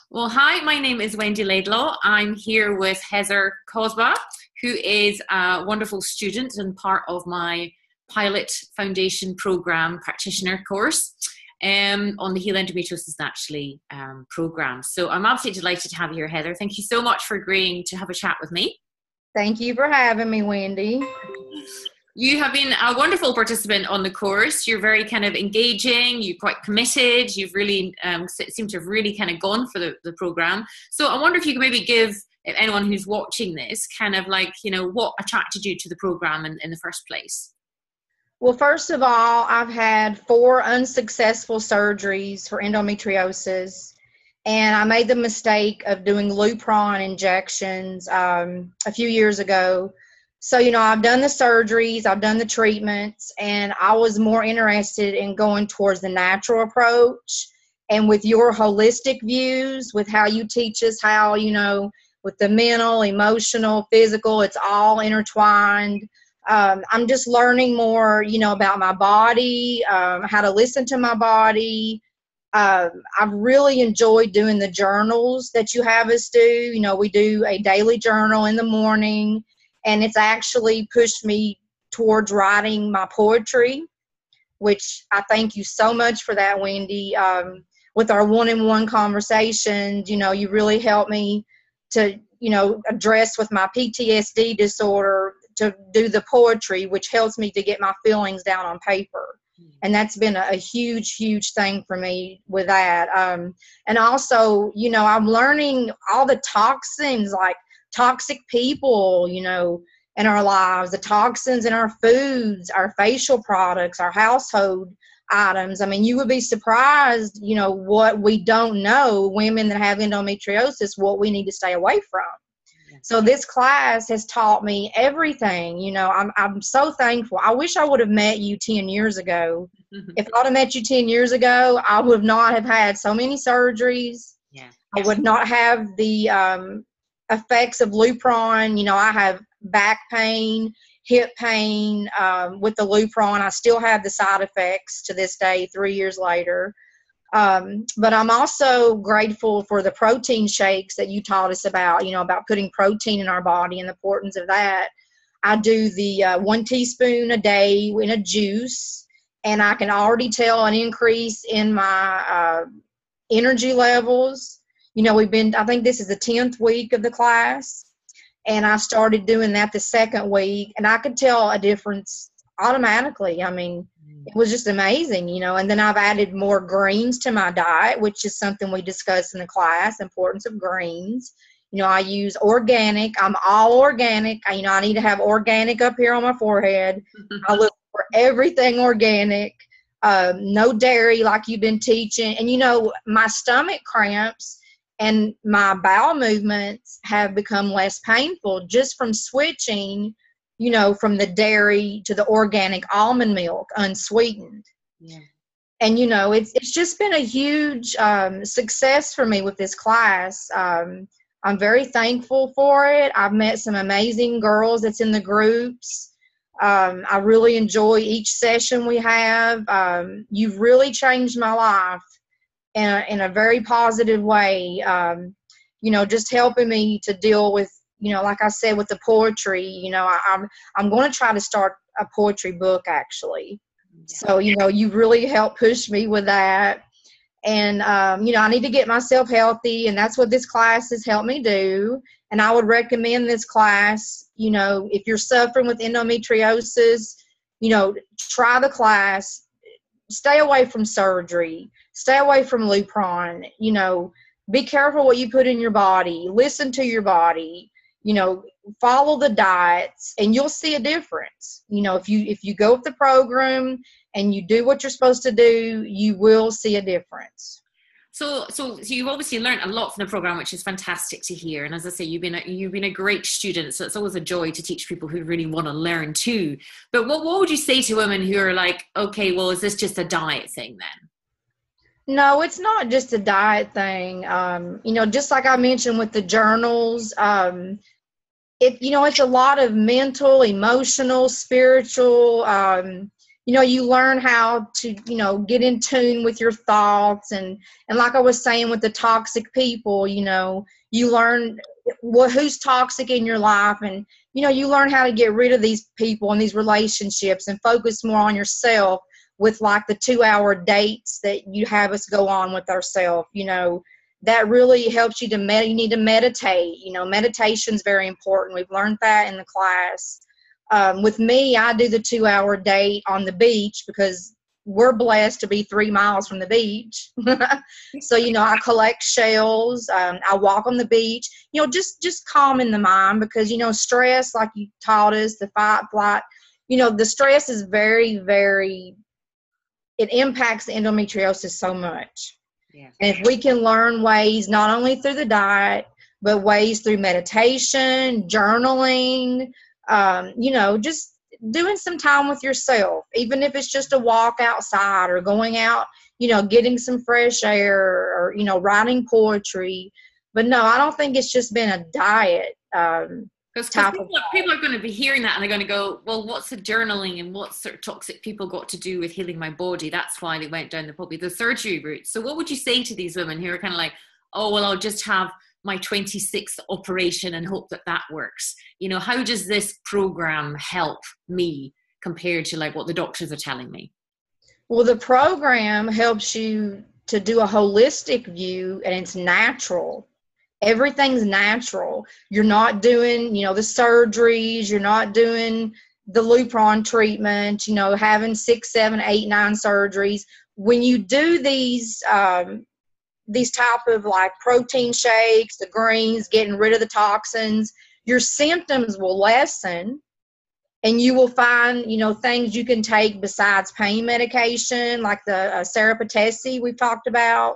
Well, hi, my name is Wendy Laidlaw. I'm here with Heather Cosba, who is a wonderful student and part of my Pilot Foundation Program practitioner course on the Heal Endometriosis Naturally program. So I'm absolutely delighted to have you here, Heather. Thank you so much for agreeing to have a chat with me. Thank you for having me, Wendy. You have been a wonderful participant on the course. You're very kind of engaging, you're quite committed, you've really seem to have really kind of gone for the program. So I wonder if you could maybe give anyone who's watching this kind of like, what attracted you to the program in the first place? Well, first of all, I've had 4 unsuccessful surgeries for endometriosis, and I made the mistake of doing Lupron injections a few years ago. So, I've done the surgeries, I've done the treatments, and I was more interested in going towards the natural approach. And with your holistic views, with how you teach us how, with the mental, emotional, physical, it's all intertwined. I'm just learning more, about my body, how to listen to my body. I've really enjoyed doing the journals that you have us do. We do a daily journal in the morning. And it's actually pushed me towards writing my poetry, which I thank you so much for that, Wendy. With our one-on-one conversations, you really helped me to, address with my PTSD disorder to do the poetry, which helps me to get my feelings down on paper. And that's been a huge, huge thing for me with that. And also, I'm learning all the toxins, like toxic people, in our lives, the toxins in our foods, our facial products, our household items. I mean, you would be surprised, what we don't know, women that have endometriosis, what we need to stay away from. So this class has taught me everything. I'm so thankful. I wish I would have met you 10 years ago. If I would have met you 10 years ago, I would not have had so many surgeries. Yeah. I would not have the effects of Lupron. I have back pain, hip pain with the Lupron. I still have the side effects to this day, 3 years later. But I'm also grateful for the protein shakes that you taught us about, about putting protein in our body and the importance of that. I do the 1 teaspoon a day in a juice, and I can already tell an increase in my energy levels. I think this is the 10th week of the class, and I started doing that the second week, and I could tell a difference automatically. I mean, it was just amazing, and then I've added more greens to my diet, which is something we discussed in the class, importance of greens. I use organic. I'm all organic. I need to have organic up here on my forehead. I look for everything organic, no dairy like you've been teaching. And, my stomach cramps and my bowel movements have become less painful just from switching, from the dairy to the organic almond milk, unsweetened. Yeah. And, it's just been a huge success for me with this class. I'm very thankful for it. I've met some amazing girls that's in the groups. I really enjoy each session we have. You've really changed my life in a very positive way, just helping me to deal with, like I said, with the poetry. I'm going to try to start a poetry book, actually. Yeah. So, you really helped push me with that. And, I need to get myself healthy, and that's what this class has helped me do. And I would recommend this class, if you're suffering with endometriosis, try the class. Stay away from surgery. Stay away from Lupron. Be careful what you put in your body. Listen to your body. Follow the diets, and you'll see a difference. If you go with the program and you do what you're supposed to do, you will see a difference. So you've obviously learned a lot from the program, which is fantastic to hear. And as I say, you've been a great student. So it's always a joy to teach people who really want to learn too. But what would you say to women who are like, okay, well, is this just a diet thing then? No, it's not just a diet thing. Just like I mentioned with the journals, it's a lot of mental, emotional, spiritual, you learn how to, get in tune with your thoughts. And like I was saying with the toxic people, you learn who's toxic in your life. And, you learn how to get rid of these people and these relationships and focus more on yourself with like the 2-hour dates that you have us go on with ourselves. That really helps you to you need to meditate. Meditation's very important. We've learned that in the class. With me, I do the 2-hour date on the beach because we're blessed to be 3 miles from the beach. So, I collect shells. I walk on the beach, just calming the mind because, stress, like you taught us, the fight, flight, the stress is very, very, it impacts the endometriosis so much. Yeah. And if we can learn ways, not only through the diet, but ways through meditation, journaling, just doing some time with yourself, even if it's just a walk outside or going out, getting some fresh air or, writing poetry. But no, I don't think it's just been a diet. Because people are going to be hearing that and they're going to go, well, what's the journaling and what's sort of toxic people got to do with healing my body? That's why they went down probably the surgery route. So what would you say to these women who are kind of like, oh, well, I'll just have my 26th operation and hope that works? How does this program help me compared to like what the doctors are telling me? Well, the program helps you to do a holistic view, and it's natural. Everything's natural. You're not doing, the surgeries. You're not doing the Lupron treatment, having 6, 7, 8, 9 surgeries. When you do these type of like protein shakes, the greens, getting rid of the toxins, your symptoms will lessen, and you will find, things you can take besides pain medication, like the Serapatesi we've talked about,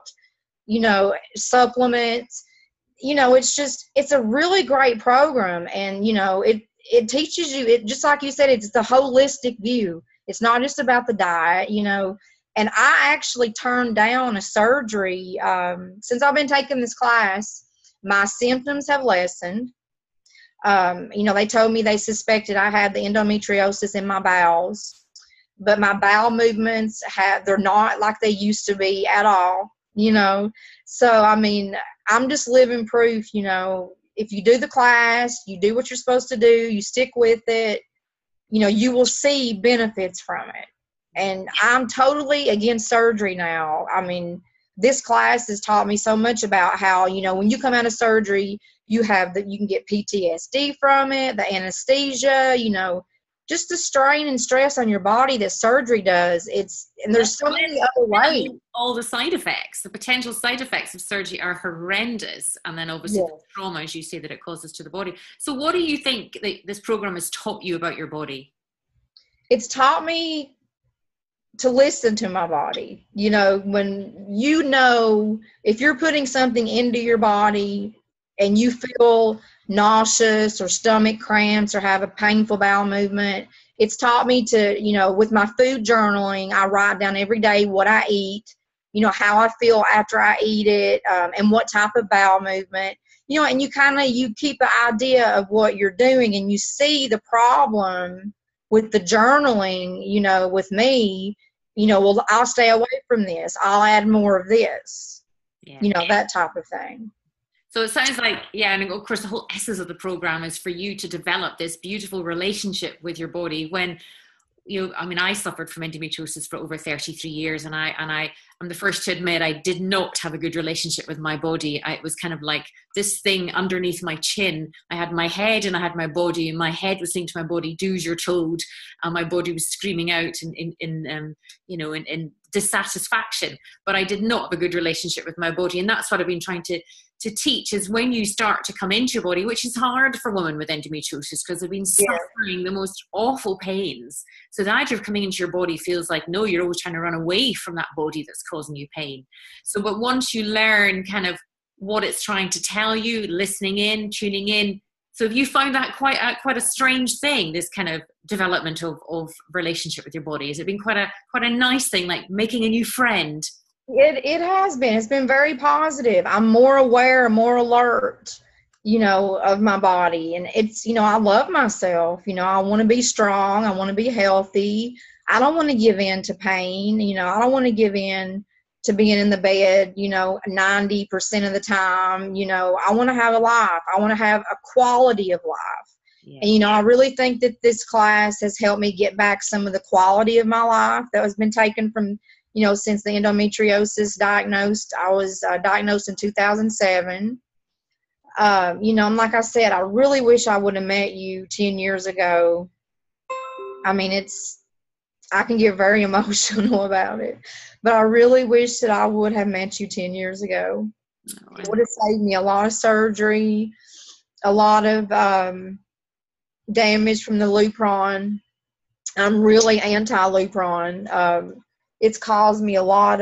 supplements. It's a really great program. And, it teaches you, just like you said, it's the holistic view. It's not just about the diet, And I actually turned down a surgery. Since I've been taking this class, my symptoms have lessened. They told me they suspected I had the endometriosis in my bowels, but my bowel movements they're not like they used to be at all, So, I'm just living proof, if you do the class, you do what you're supposed to do, you stick with it, you will see benefits from it. And I'm totally against surgery now. This class has taught me so much about how, when you come out of surgery, you can get PTSD from it, the anesthesia, just the strain and stress on your body that surgery does. And there's so many other ways. All the side effects, the potential side effects of surgery are horrendous. And then obviously the trauma, as you say, that it causes to the body. So what do you think that this program has taught you about your body? It's taught me to listen to my body. When if you're putting something into your body and you feel nauseous or stomach cramps or have a painful bowel movement, it's taught me to, with my food journaling, I write down every day what I eat, how I feel after I eat it, and what type of bowel movement, and you keep an idea of what you're doing, and you see the problem with the journaling, with me, well, I'll stay away from this. I'll add more of this, that type of thing. So it sounds like, and of course the whole essence of the program is for you to develop this beautiful relationship with your body when I suffered from endometriosis for over 33 years and I'm the first to admit I did not have a good relationship with my body. It was kind of like this thing underneath my chin. I had my head and I had my body, and my head was saying to my body, do as you're told. And my body was screaming out in dissatisfaction, but I did not have a good relationship with my body. And that's what I've been trying to teach, is when you start to come into your body, which is hard for women with endometriosis because they've been suffering the most awful pains. So the idea of coming into your body feels like, no, you're always trying to run away from that body that's causing you pain. So, but once you learn kind of what it's trying to tell you, listening in, tuning in. So have you found that quite a strange thing, this kind of development of relationship with your body? Has it been quite a nice thing, like making a new friend? It has been. It's been very positive. I'm more aware, more alert, of my body. And it's, I love myself. I want to be strong. I want to be healthy. I don't want to give in to pain. I don't want to give in to being in the bed, 90% of the time. I want to have a life. I want to have a quality of life. Yeah. And, I really think that this class has helped me get back some of the quality of my life that has been taken from, since the endometriosis diagnosed. I was diagnosed in 2007. And like I said, I really wish I would have met you 10 years ago. I mean, I can get very emotional about it, but I really wish that I would have met you 10 years ago. It would have saved me a lot of surgery, a lot of damage from the Lupron. I'm really anti-Lupron. It's caused me a lot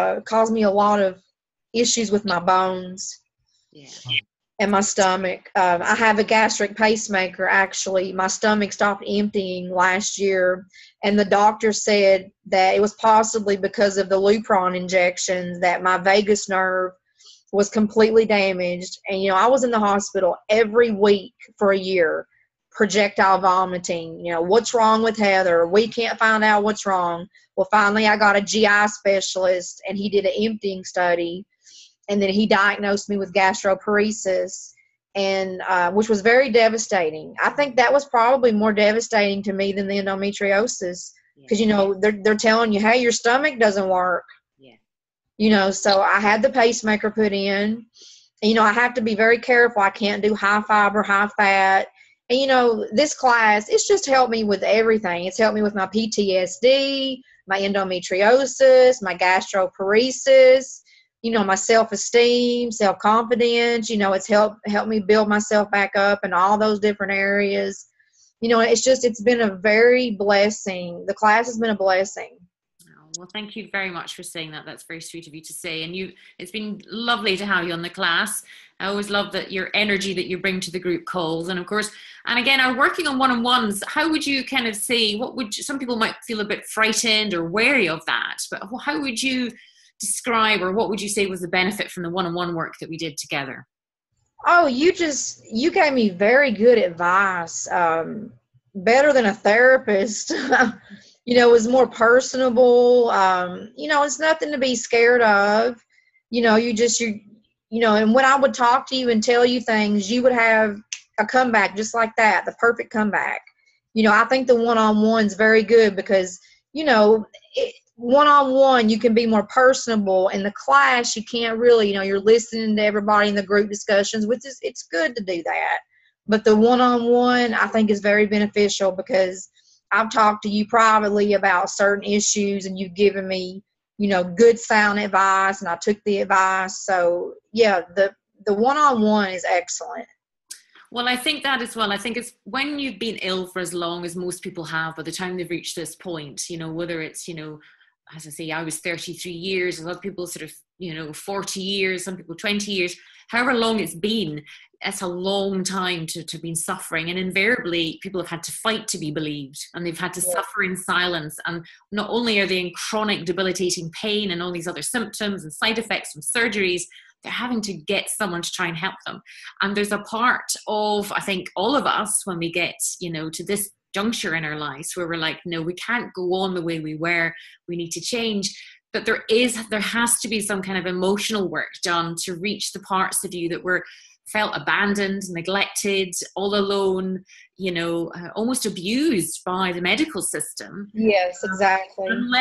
of issues with my bones. Yeah. And my stomach. I have a gastric pacemaker, actually. My stomach stopped emptying last year, and the doctor said that it was possibly because of the Lupron injections that my vagus nerve was completely damaged. And, I was in the hospital every week for a year, projectile vomiting. What's wrong with Heather? We can't find out what's wrong. Well, finally, I got a GI specialist, and he did an emptying study. And then he diagnosed me with gastroparesis, and which was very devastating. I think that was probably more devastating to me than the endometriosis, because they're telling you, hey, your stomach doesn't work. Yeah. So I had the pacemaker put in. And, I have to be very careful. I can't do high fiber, high fat. And this class, it's just helped me with everything. It's helped me with my PTSD, my endometriosis, my gastroparesis. My self-esteem, self-confidence, it's helped me build myself back up in all those different areas. It's been a very blessing. The class has been a blessing. Well, thank you very much for saying that. That's very sweet of you to say. And it's been lovely to have you on the class. I always love that your energy that you bring to the group calls. And of course, and again, are working on one-on-ones. How would you kind of say, some people might feel a bit frightened or wary of that, but how would you describe, or what would you say was the benefit from the one-on-one work that we did together? Oh, you gave me very good advice, better than a therapist. It was more personable. It's nothing to be scared of. And when I would talk to you and tell you things, you would have a comeback just like that, the perfect comeback. I think the one-on-one's very good because, one-on-one, you can be more personable. In the class, you can't really, you're listening to everybody in the group discussions, which it's good to do that. But the one-on-one, I think, is very beneficial because I've talked to you privately about certain issues, and you've given me, good sound advice, and I took the advice. So, yeah, the one-on-one is excellent. Well, I think that as well. I think it's when you've been ill for as long as most people have, by the time they've reached this point, whether it's, as I say, I was 33 years, a lot of people sort of, 40 years, some people 20 years, however long it's been, it's a long time to have been suffering. And invariably, people have had to fight to be believed, and they've had to suffer in silence. And not only are they in chronic debilitating pain and all these other symptoms and side effects from surgeries, they're having to get someone to try and help them. And there's a part of, I think, all of us, when we get, to this juncture in our lives where we're like, no, we can't go on the way we were, we need to change. But there has to be some kind of emotional work done to reach the parts of you that were felt abandoned, neglected, all alone, almost abused by the medical system. Yes, exactly. And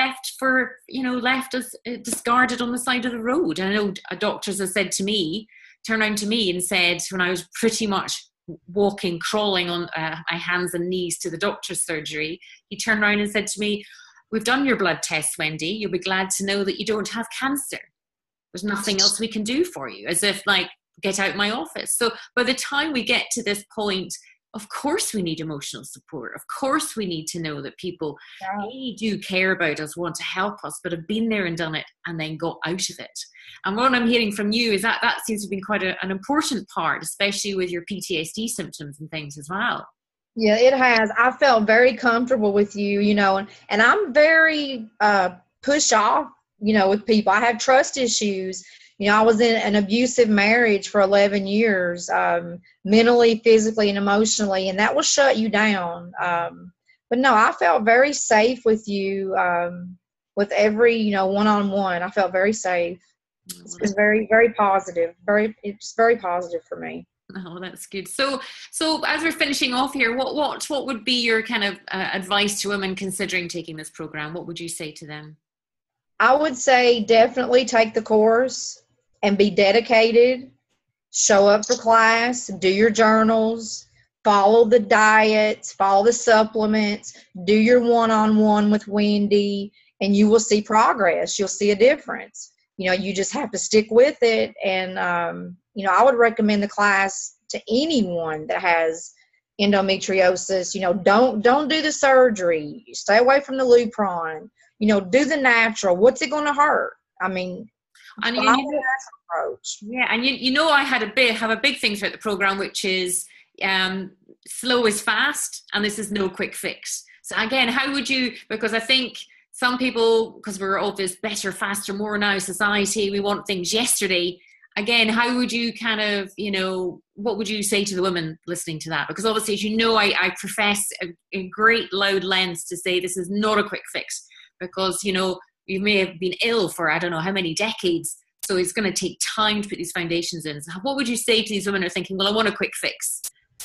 left as discarded on the side of the road. And I know doctors have said to me, turned around to me and said, when I was pretty much walking, crawling on my hands and knees to the doctor's surgery, he turned around and said to me, "We've done your blood tests, Wendy. You'll be glad to know that you don't have cancer. There's nothing else we can do for you." As if get out my office. So by the time we get to this point, of course we need emotional support. Of course we need to know that people do care about us, want to help us, but have been there and done it and then got out of it. And what I'm hearing from you is that seems to have been quite an important part, especially with your PTSD symptoms and things as well. Yeah, it has. I felt very comfortable with you, and I'm very push off, with people. I have trust issues. I was in an abusive marriage for 11 years, mentally, physically, and emotionally, and that will shut you down. but no, I felt very safe with you, with every, one-on-one. I felt very safe. It's been very, very positive. It's very positive for me. Oh, that's good. So as we're finishing off here, what would be your kind of advice to women considering taking this program? What would you say to them? I would say definitely take the course and be dedicated. Show up for class, do your journals, follow the diets, follow the supplements, do your one-on-one with Wendy, and you will see progress. You'll see a difference. You just have to stick with it. And, I would recommend the class to anyone that has endometriosis. Don't do the surgery. Stay away from the Lupron. Do the natural. What's it going to hurt? I mean, and approach. Yeah, and I have a big thing throughout the program, which is slow is fast, and this is no quick fix. So again, how would you? Because I think some people, because we're all this better, faster, more now society, we want things yesterday. Again, how would you kind of, what would you say to the women listening to that? Because obviously, as you know, I profess a great loud lens to say this is not a quick fix, because you may have been ill for I don't know how many decades. So it's going to take time to put these foundations in. So what would you say to these women who are thinking, well, I want a quick fix?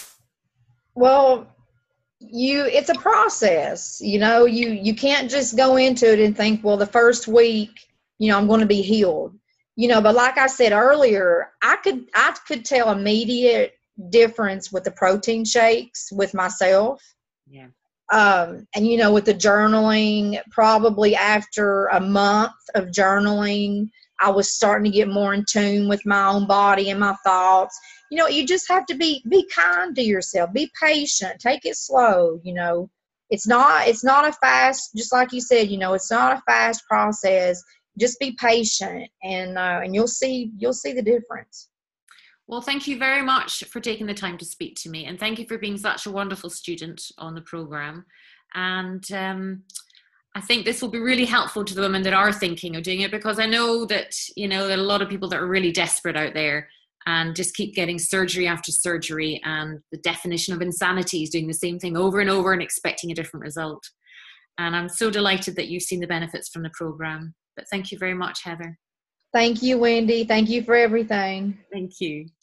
Well, it's a process. You can't just go into it and think, well, the first week, I'm going to be healed. But like I said earlier, I could tell immediate difference with the protein shakes with myself. Yeah. And with the journaling, probably after a month of journaling, I was starting to get more in tune with my own body and my thoughts. You just have to be kind to yourself, be patient, take it slow. It's not a fast, just like you said, it's not a fast process. Just be patient, and you'll see the difference. Well, thank you very much for taking the time to speak to me, and thank you for being such a wonderful student on the program. And I think this will be really helpful to the women that are thinking of doing it, because I know that there are a lot of people that are really desperate out there and just keep getting surgery after surgery, and the definition of insanity is doing the same thing over and over and expecting a different result. And I'm so delighted that you've seen the benefits from the program. But thank you very much, Heather. Thank you, Wendy. Thank you for everything. Thank you.